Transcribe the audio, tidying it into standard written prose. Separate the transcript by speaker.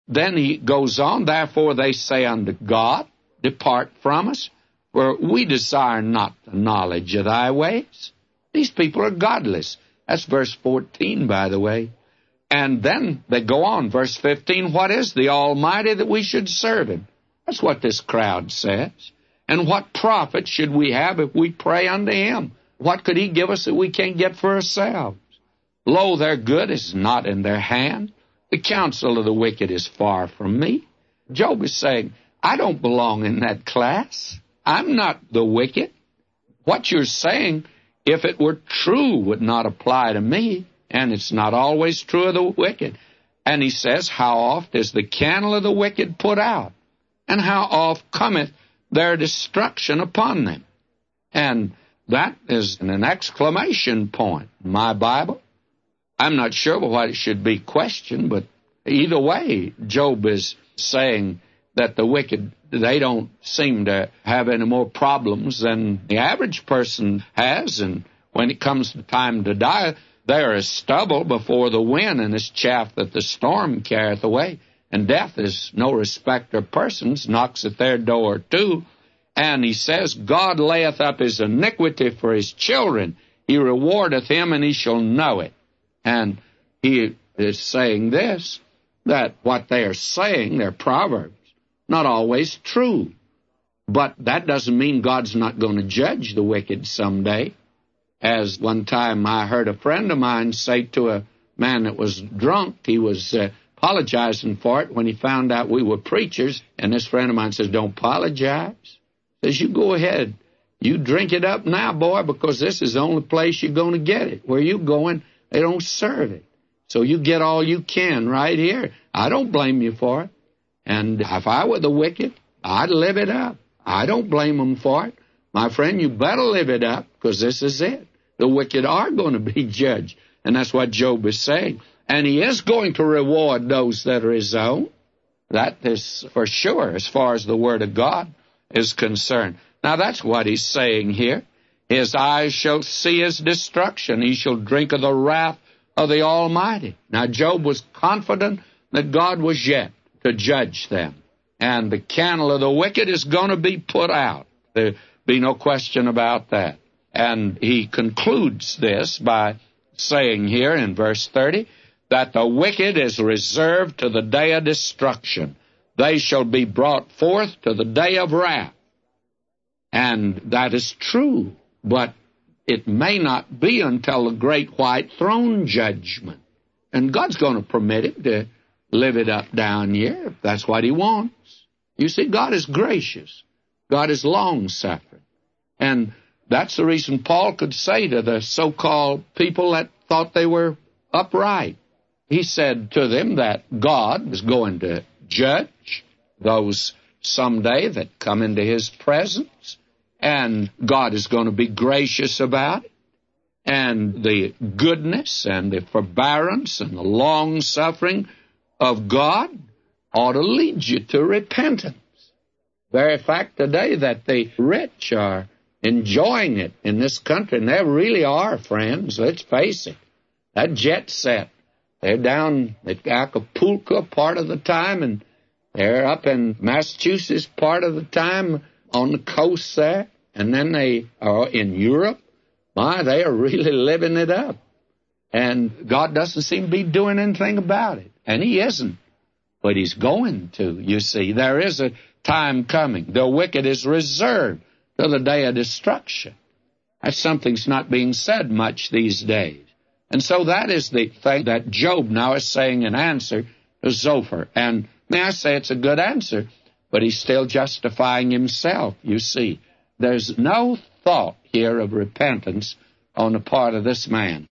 Speaker 1: then he goes on, therefore they say unto God, depart from us, for we desire not the knowledge of thy ways. These people are godless. That's verse 14, by the way. And then they go on, verse 15, what is the Almighty that we should serve him? That's what this crowd says. And what profit should we have if we pray unto him? What could he give us that we can't get for ourselves? Lo, their good is not in their hand. The counsel of the wicked is far from me. Job is saying, I don't belong in that class. I'm not the wicked. What you're saying, if it were true, would not apply to me, and it's not always true of the wicked. And he says, how oft is the candle of the wicked put out, and how oft cometh their destruction upon them? And that is an exclamation point in my Bible. I'm not sure what it should be questioned, but either way, Job is saying that the wicked, they don't seem to have any more problems than the average person has, and when it comes to time to die, they are as stubble before the wind and as chaff that the storm carrieth away. And death is no respecter of persons, knocks at their door too. And he says, God layeth up his iniquity for his children. He rewardeth him, and he shall know it. And he is saying this, that what they are saying, their proverbs, not always true. But that doesn't mean God's not going to judge the wicked someday. As one time I heard a friend of mine say to a man that was drunk, he was apologizing for it when he found out we were preachers, and this friend of mine says, don't apologize. Says, you go ahead. You drink it up now, boy, because this is the only place you're going to get it. Where you going, they don't serve it. So you get all you can right here. I don't blame you for it. And if I were the wicked, I'd live it up. I don't blame them for it. My friend, you better live it up, because this is it. The wicked are going to be judged. And that's what Job is saying. And he is going to reward those that are his own. That is for sure, as far as the Word of God is concerned. Now, that's what he's saying here. His eyes shall see his destruction. He shall drink of the wrath of the Almighty. Now, Job was confident that God was yet to judge them. And the candle of the wicked is going to be put out. There be no question about that. And he concludes this by saying here in verse 30, that the wicked is reserved to the day of destruction. They shall be brought forth to the day of wrath. And that is true, but it may not be until the great white throne judgment. And God's going to permit it to live it up down here, if that's what he wants. You see, God is gracious. God is long-suffering. And that's the reason Paul could say to the so-called people that thought they were upright, he said to them that God is going to judge those someday that come into his presence, and God is going to be gracious about it. And the goodness and the forbearance and the long-suffering of God ought to lead you to repentance. Very fact today that the rich are enjoying it in this country, and they really are, friends. Let's face it. That jet set, they're down at Acapulco part of the time, and they're up in Massachusetts part of the time on the coast there, and then they are in Europe. My, they are really living it up. And God doesn't seem to be doing anything about it. And he isn't. But he's going to, you see. There is a time coming. The wicked is reserved to the day of destruction. That's something's not being said much these days. And so that is the thing that Job now is saying in answer to Zophar. And may I say it's a good answer, but he's still justifying himself, you see. There's no thought here of repentance on the part of this man.